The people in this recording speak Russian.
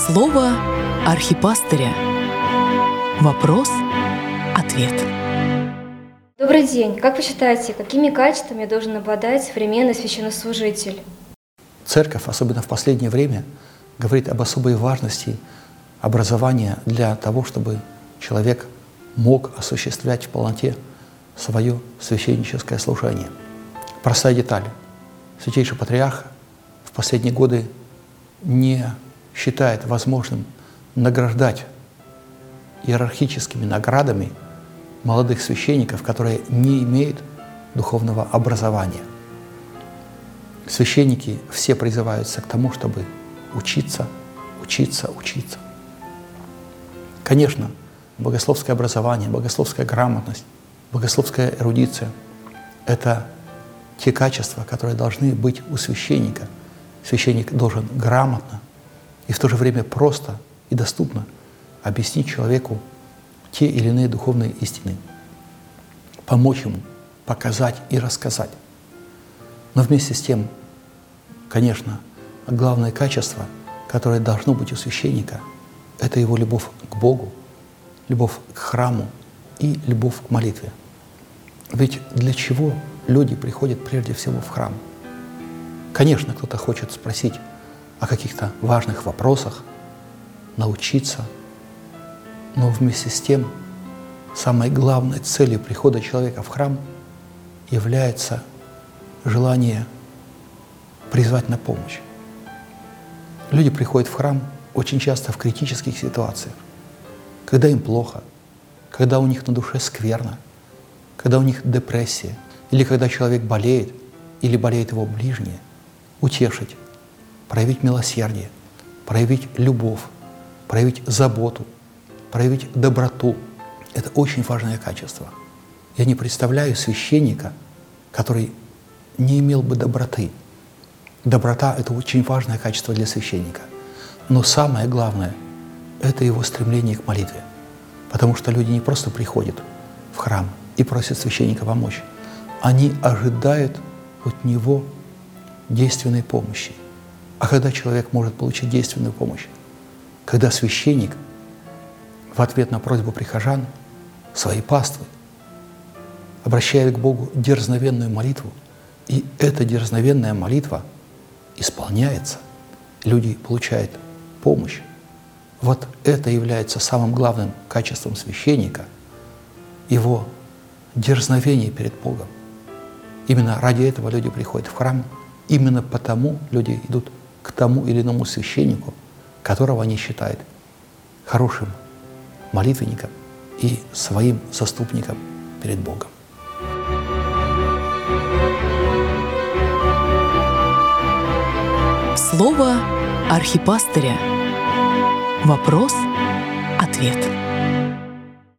Слово архипастыря. Вопрос-ответ. Добрый день. Как вы считаете, какими качествами должен обладать современный священнослужитель? Церковь, особенно в последнее время, говорит об особой важности образования для того, чтобы человек мог осуществлять в полноте свое священническое служение. Простая деталь. Святейший Патриарх в последние годы не считает возможным награждать иерархическими наградами молодых священников, которые не имеют духовного образования. Священники все призываются к тому, чтобы учиться. Конечно, богословское образование, богословская грамотность, богословская эрудиция – это те качества, которые должны быть у священника. Священник должен грамотно и в то же время просто и доступно объяснить человеку те или иные духовные истины, помочь ему, показать и рассказать. Но вместе с тем, конечно, главное качество, которое должно быть у священника, это его любовь к Богу, любовь к храму и любовь к молитве. Ведь для чего люди приходят прежде всего в храм? Конечно, кто-то хочет спросить о каких-то важных вопросах, научиться, но вместе с тем самой главной целью прихода человека в храм является желание призвать на помощь. Люди приходят в храм очень часто в критических ситуациях, когда им плохо, когда у них на душе скверно, когда у них депрессия, или когда человек болеет, или болеет его ближние, утешить, проявить милосердие, проявить любовь, проявить заботу, проявить доброту. Это очень важное качество. Я не представляю священника, который не имел бы доброты. Доброта – это очень важное качество для священника. Но самое главное – это его стремление к молитве. Потому что люди не просто приходят в храм и просят священника помочь. Они ожидают от него действенной помощи. А когда человек может получить действенную помощь? Когда священник в ответ на просьбу прихожан, своей паствы, обращает к Богу дерзновенную молитву, и эта дерзновенная молитва исполняется, люди получают помощь. Вот это является самым главным качеством священника, его дерзновение перед Богом. Именно ради этого люди приходят в храм, именно потому люди идут к тому или иному священнику, которого они считают хорошим молитвенником и своим заступником перед Богом. Слово архипастыря. Вопрос-ответ.